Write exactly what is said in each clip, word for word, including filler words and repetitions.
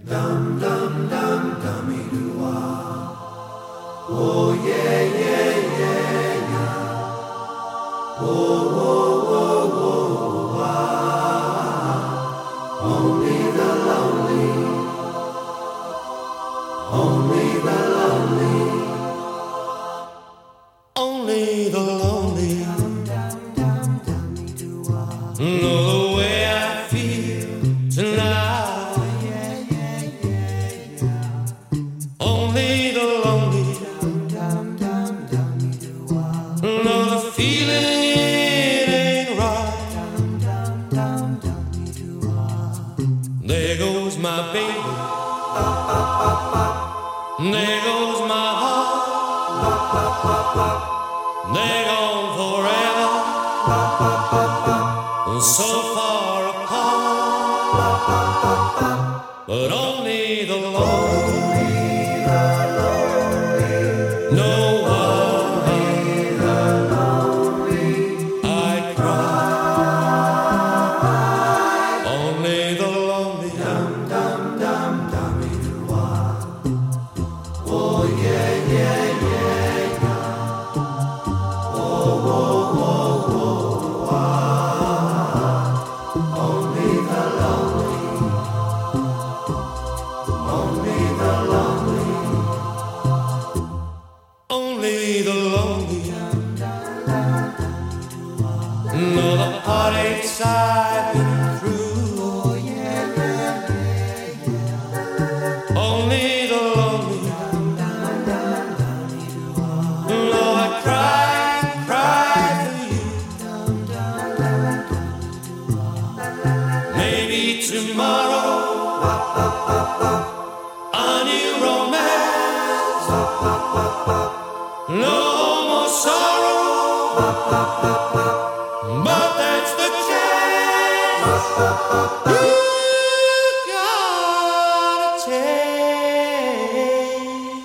Dum dum dum dummy doo wah. Oh yeah yeah yeah yeah. Oh oh oh oh wah. Only the lonely, only the lonely, only the lonely know the way I feel tonight. Only the lonely know the feeling ain't right. There goes my baby, there goes my heart, they're gone forever, so far apart. But only the lonely know why I cry. Only the lonely dum dum dum dummy doo wah. Oh yeah yeah yeah yeah. Oh oh oh oh wah. Only the lonely, only the lonely, only the lonely know the heartaches I've been through. Only the lonely know I cry, cry for you. Maybe tomorrow a new romance, no more sorrow, but that's the chance you gotta take.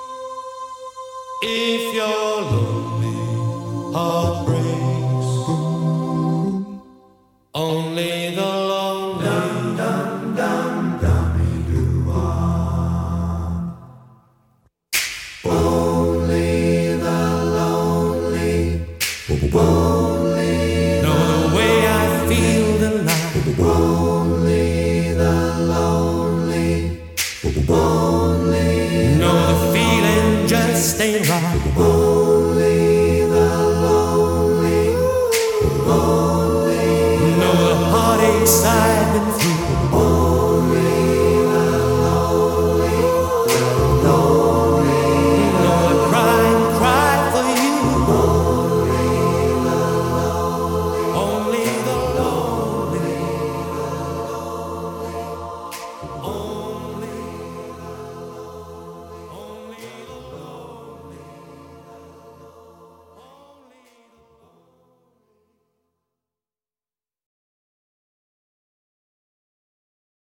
If your lonely heart breaks, only the lonely dum dum dum dummy doo wah. Only the lonely, only know the way I feel tonight. Only the lonely, only know the feeling just ain't right. Only the lonely, only know the heartaches I